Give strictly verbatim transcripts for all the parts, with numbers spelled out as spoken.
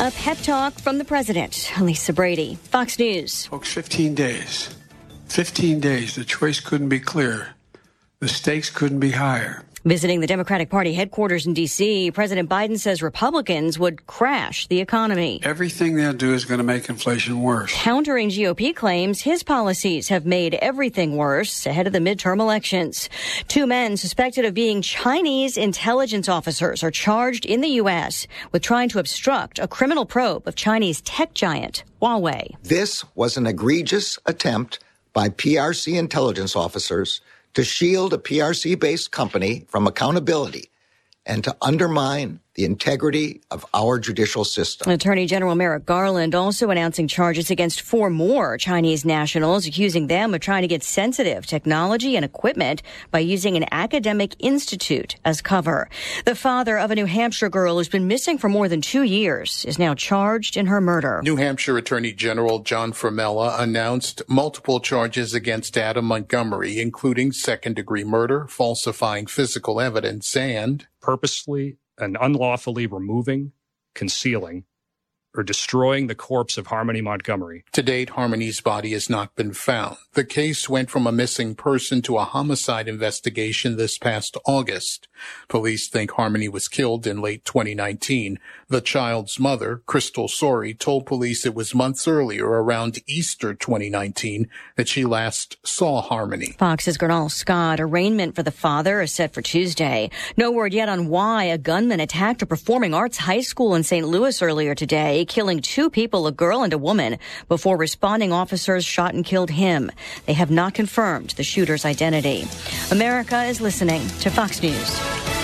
A pep talk from the president. Lisa Brady, Fox News. Folks, fifteen days. fifteen days. The choice couldn't be clearer. The stakes couldn't be higher. Visiting the Democratic Party headquarters in D C, President Biden says Republicans would crash the economy. Everything they'll do is going to make inflation worse. Countering G O P claims his policies have made everything worse ahead of the midterm elections. Two men suspected of being Chinese intelligence officers are charged in the U S with trying to obstruct a criminal probe of Chinese tech giant Huawei. This was an egregious attempt by P R C intelligence officers to shield a P R C-based company from accountability and to undermine the integrity of our judicial system. Attorney General Merrick Garland also announcing charges against four more Chinese nationals, accusing them of trying to get sensitive technology and equipment by using an academic institute as cover. The father of a New Hampshire girl who's been missing for more than two years is now charged in her murder. New Hampshire Attorney General John Formella announced multiple charges against Adam Montgomery, including second-degree murder, falsifying physical evidence, and purposely and unlawfully removing, concealing, or destroying the corpse of Harmony Montgomery. To date, Harmony's body has not been found. The case went from a missing person to a homicide investigation this past August. Police think Harmony was killed in late twenty nineteen. The child's mother, Crystal Sorey, told police it was months earlier, around Easter twenty nineteen, that she last saw Harmony. Fox's Gernal Scott. Arraignment for the father is set for Tuesday. No word yet on why a gunman attacked a performing arts high school in Saint Louis earlier today, killing two people, a girl and a woman. Before responding officers shot and killed him. They have not confirmed the shooter's identity. America is listening to Fox News.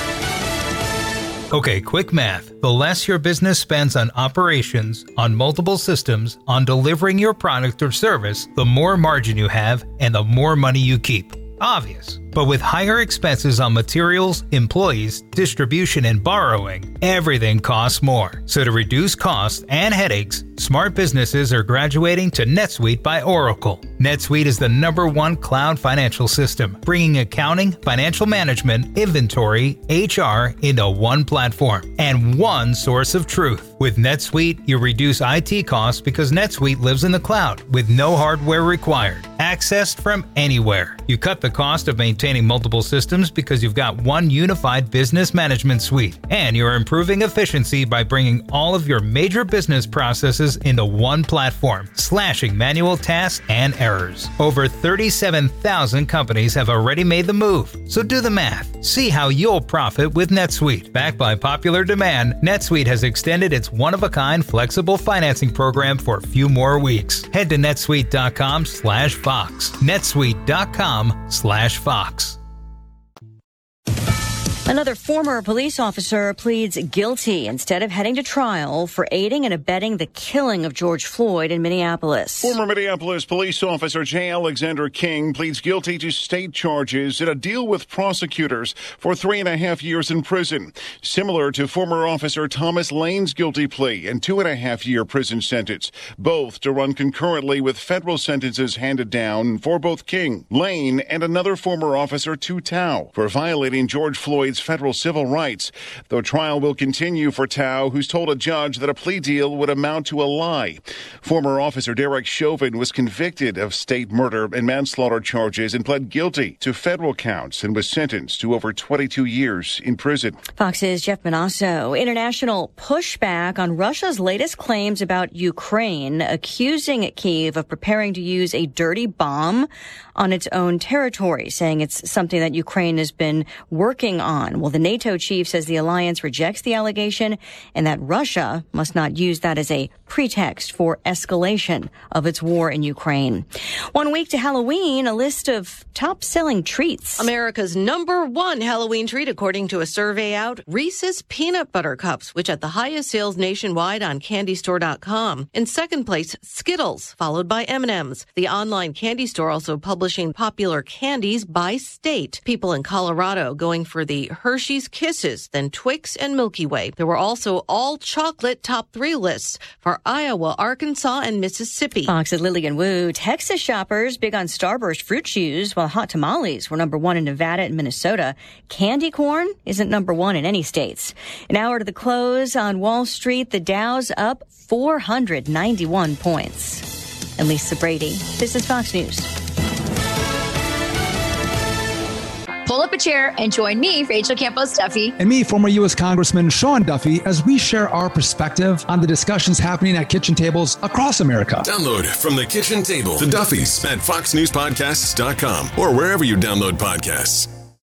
Okay, quick math. The less your business spends on operations, on multiple systems, on delivering your product or service, the more margin you have and the more money you keep. Obvious. But with higher expenses on materials, employees, distribution, and borrowing, everything costs more. So to reduce costs and headaches, smart businesses are graduating to NetSuite by Oracle. NetSuite is the number one cloud financial system, bringing accounting, financial management, inventory, H R into one platform and one source of truth. With NetSuite, you reduce I T costs because NetSuite lives in the cloud with no hardware required. Accessed from anywhere. You cut the cost of maintaining multiple systems because you've got one unified business management suite. And you're improving efficiency by bringing all of your major business processes into one platform, slashing manual tasks and errors. Over thirty-seven thousand companies have already made the move. So do the math. See how you'll profit with NetSuite. Backed by popular demand, NetSuite has extended its one-of-a-kind flexible financing program for a few more weeks. Head to netsuite.com slash Fox. netsuite.com slash Fox. Another former police officer pleads guilty instead of heading to trial for aiding and abetting the killing of George Floyd in Minneapolis. Former Minneapolis police officer J. Alexander King pleads guilty to state charges in a deal with prosecutors for three and a half years in prison, similar to former officer Thomas Lane's guilty plea and two and a half year prison sentence, both to run concurrently with federal sentences handed down for both King, Lane, and another former officer, Tu Tao, for violating George Floyd's federal civil rights. The trial will continue for Tao, who's told a judge that a plea deal would amount to a lie. Former officer Derek Chauvin was convicted of state murder and manslaughter charges and pled guilty to federal counts and was sentenced to over twenty-two years in prison. Fox's Jeff Manasso. International pushback on Russia's latest claims about Ukraine, accusing Kyiv of preparing to use a dirty bomb on its own territory, saying it's something that Ukraine has been working on. Well, the NATO chief says the alliance rejects the allegation and that Russia must not use that as a pretext for escalation of its war in Ukraine. One week to Halloween, a list of top-selling treats. America's number one Halloween treat, according to a survey out, Reese's Peanut Butter Cups, which had the highest sales nationwide on candy store dot com. In second place, Skittles, followed by M and M's. The online candy store also publishing popular candies by state. People in Colorado going for the Hershey's Kisses, then Twix and Milky Way. There were also all chocolate top three lists for Iowa, Arkansas, and Mississippi. Fox's Lillian Wu. Texas shoppers big on Starburst fruit chews, while hot tamales were number one in Nevada and Minnesota. Candy corn isn't number one in any states. An hour to the close on Wall Street, the Dow's up four hundred ninety-one points. And Lisa Brady, this is Fox News. Pull up a chair and join me, Rachel Campos Duffy. And me, former U S Congressman Sean Duffy, as we share our perspective on the discussions happening at kitchen tables across America. Download From the Kitchen Table, the Duffys, at fox news podcasts dot com or wherever you download podcasts.